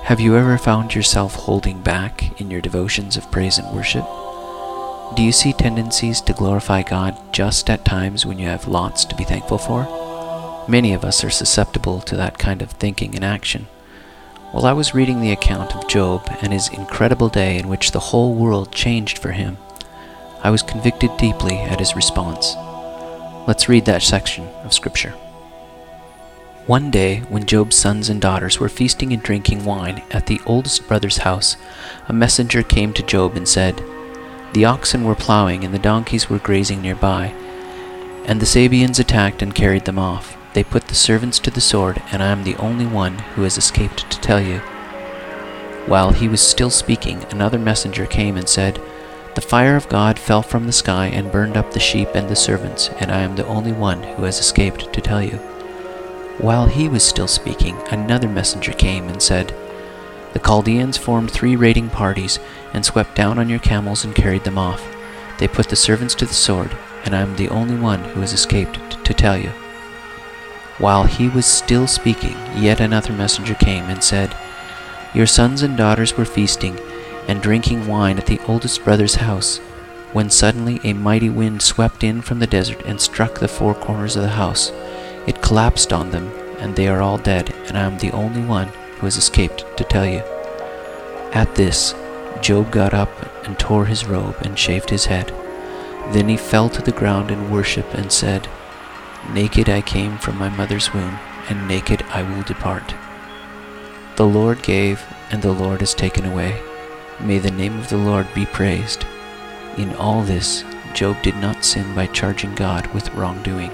Have you ever found yourself holding back in your devotions of praise and worship? Do you see tendencies to glorify God just at times when you have lots to be thankful for? Many of us are susceptible to that kind of thinking and action. While I was reading the account of Job and his incredible day in which the whole world changed for him, I was convicted deeply at his response. Let's read that section of Scripture. One day, when Job's sons and daughters were feasting and drinking wine at the oldest brother's house, a messenger came to Job and said, "The oxen were plowing and the donkeys were grazing nearby, and the Sabeans attacked and carried them off. They put the servants to the sword, and I am the only one who has escaped to tell you." While he was still speaking, another messenger came and said, "The fire of God fell from the sky and burned up the sheep and the servants, and I am the only one who has escaped to tell you." While he was still speaking, another messenger came and said, "The Chaldeans formed 3 raiding parties and swept down on your camels and carried them off. They put the servants to the sword, and I am the only one who has escaped to tell you." While he was still speaking, yet another messenger came and said, "Your sons and daughters were feasting and drinking wine at the oldest brother's house, when suddenly a mighty wind swept in from the desert and struck the 4 corners of the house. It collapsed on them, and they are all dead, and I am the only one who has escaped to tell you." At this, Job got up and tore his robe and shaved his head. Then he fell to the ground in worship and said, "Naked I came from my mother's womb, and naked I will depart. The Lord gave, and the Lord has taken away. May the name of the Lord be praised." In all this, Job did not sin by charging God with wrongdoing.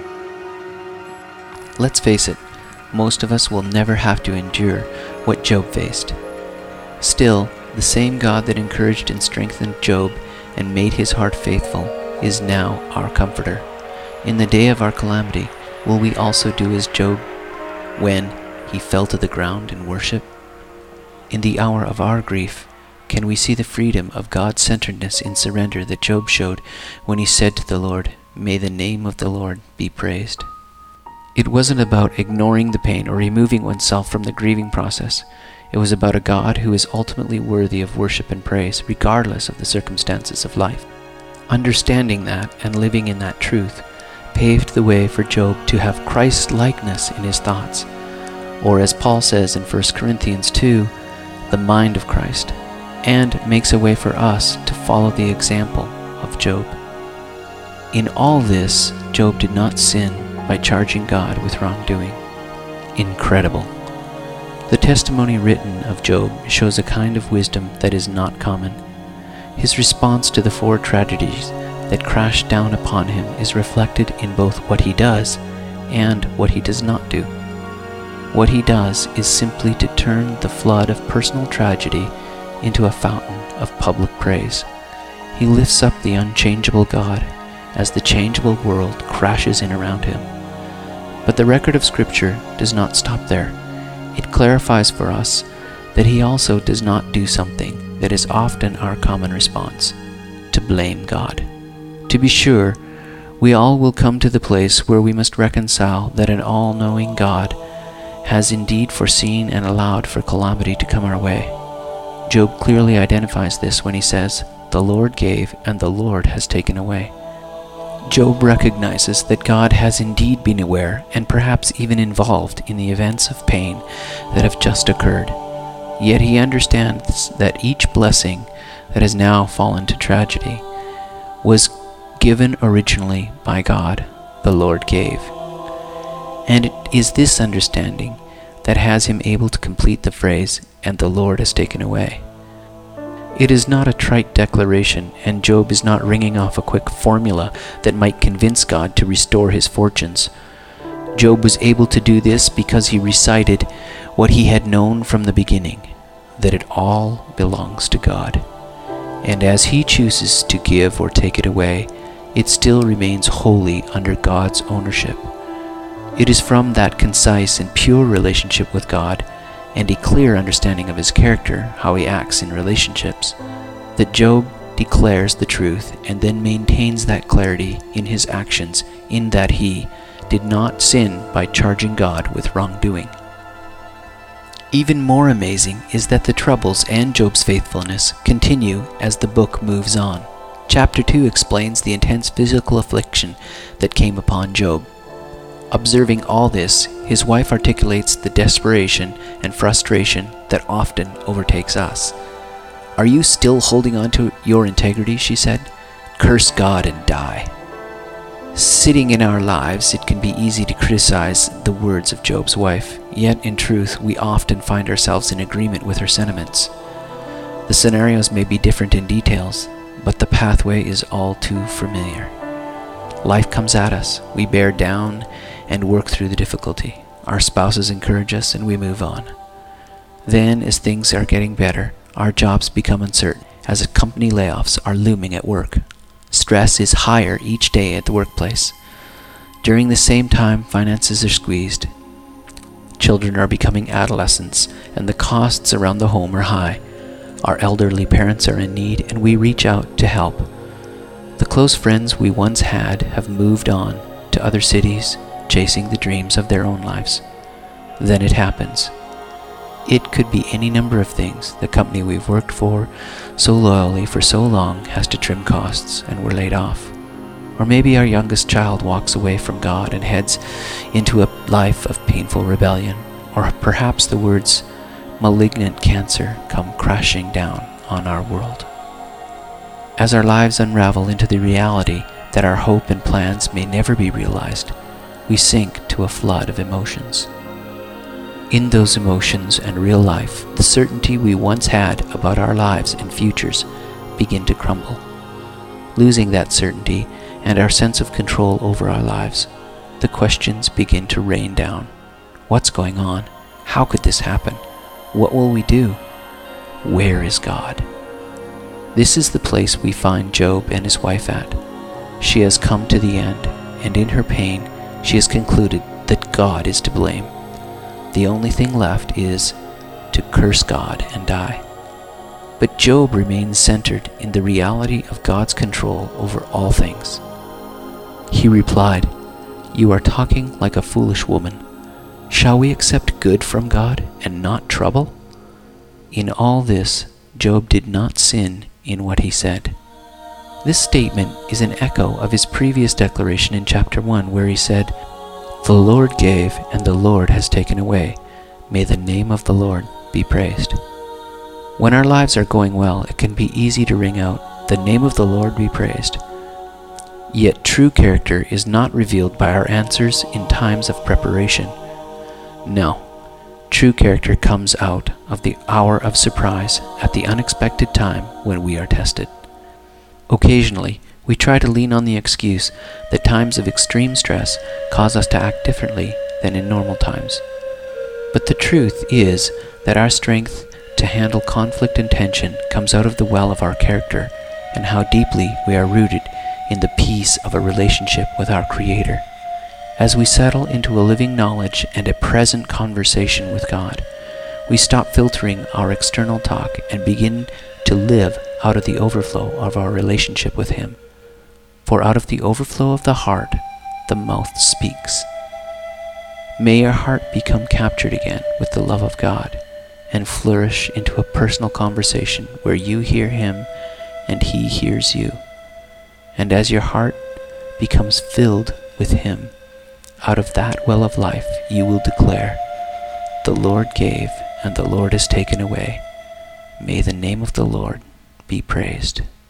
Let's face it, most of us will never have to endure what Job faced. Still, the same God that encouraged and strengthened Job and made his heart faithful is now our comforter. In the day of our calamity, will we also do as Job when he fell to the ground in worship? In the hour of our grief, can we see the freedom of God-centeredness in surrender that Job showed when he said to the Lord, "May the name of the Lord be praised"? It wasn't about ignoring the pain or removing oneself from the grieving process. It was about a God who is ultimately worthy of worship and praise, regardless of the circumstances of life. Understanding that and living in that truth paved the way for Job to have Christ-likeness in his thoughts, or as Paul says in 1 Corinthians 2, the mind of Christ, and makes a way for us to follow the example of Job. In all this, Job did not sin by charging God with wrongdoing. Incredible. The testimony written of Job shows a kind of wisdom that is not common. His response to the 4 tragedies that crashed down upon him is reflected in both what he does and what he does not do. What he does is simply to turn the flood of personal tragedy into a fountain of public praise. He lifts up the unchangeable God as the changeable world crashes in around him. But the record of Scripture does not stop there. It clarifies for us that he also does not do something that is often our common response, to blame God. To be sure, we all will come to the place where we must reconcile that an all-knowing God has indeed foreseen and allowed for calamity to come our way. Job clearly identifies this when he says, "The Lord gave, and the Lord has taken away." Job recognizes that God has indeed been aware and perhaps even involved in the events of pain that have just occurred. Yet he understands that each blessing that has now fallen to tragedy was given originally by God. The Lord gave. And it is this understanding that has him able to complete the phrase, "and the Lord has taken away." It is not a trite declaration, and Job is not ringing off a quick formula that might convince God to restore his fortunes. Job was able to do this because he recited what he had known from the beginning, that it all belongs to God. And as he chooses to give or take it away, it still remains wholly under God's ownership. It is from that concise and pure relationship with God and a clear understanding of his character, how he acts in relationships, that Job declares the truth and then maintains that clarity in his actions, in that he did not sin by charging God with wrongdoing. Even more amazing is that the troubles and Job's faithfulness continue as the book moves on. Chapter 2 explains the intense physical affliction that came upon Job. Observing all this, his wife articulates the desperation and frustration that often overtakes us. "Are you still holding on to your integrity?" she said. "Curse God and die." Sitting in our lives, it can be easy to criticize the words of Job's wife, yet in truth, we often find ourselves in agreement with her sentiments. The scenarios may be different in details, but the pathway is all too familiar. Life comes at us, we bear down and work through the difficulty. Our spouses encourage us and we move on. Then, as things are getting better, our jobs become uncertain, as company layoffs are looming at work. Stress is higher each day at the workplace. During the same time, finances are squeezed. Children are becoming adolescents, and the costs around the home are high. Our elderly parents are in need, and we reach out to help. The close friends we once had have moved on to other cities, chasing the dreams of their own lives. Then it happens. It could be any number of things. The company we've worked for so loyally for so long has to trim costs and we're laid off. Or maybe our youngest child walks away from God and heads into a life of painful rebellion. Or perhaps the words malignant cancer come crashing down on our world. As our lives unravel into the reality that our hope and plans may never be realized, we sink to a flood of emotions. In those emotions and real life, the certainty we once had about our lives and futures begin to crumble. Losing that certainty and our sense of control over our lives, the questions begin to rain down. What's going on? How could this happen? What will we do? Where is God? This is the place we find Job and his wife at. She has come to the end, and in her pain, she has concluded that God is to blame. The only thing left is to curse God and die. But Job remains centered in the reality of God's control over all things. He replied, "You are talking like a foolish woman. Shall we accept good from God and not trouble?" In all this, Job did not sin in what he said. This statement is an echo of his previous declaration in chapter 1, where he said, "The Lord gave, and the Lord has taken away. May the name of the Lord be praised." When our lives are going well, it can be easy to ring out, "The name of the Lord be praised." Yet true character is not revealed by our answers in times of preparation. No, true character comes out of the hour of surprise at the unexpected time when we are tested. Occasionally, we try to lean on the excuse that times of extreme stress cause us to act differently than in normal times. But the truth is that our strength to handle conflict and tension comes out of the well of our character and how deeply we are rooted in the peace of a relationship with our Creator. As we settle into a living knowledge and a present conversation with God, we stop filtering our external talk and begin to live out of the overflow of our relationship with Him. For out of the overflow of the heart, the mouth speaks. May your heart become captured again with the love of God and flourish into a personal conversation where you hear Him and He hears you. And as your heart becomes filled with Him, out of that well of life you will declare, "The Lord gave, and the Lord has taken away. May the name of the Lord be praised."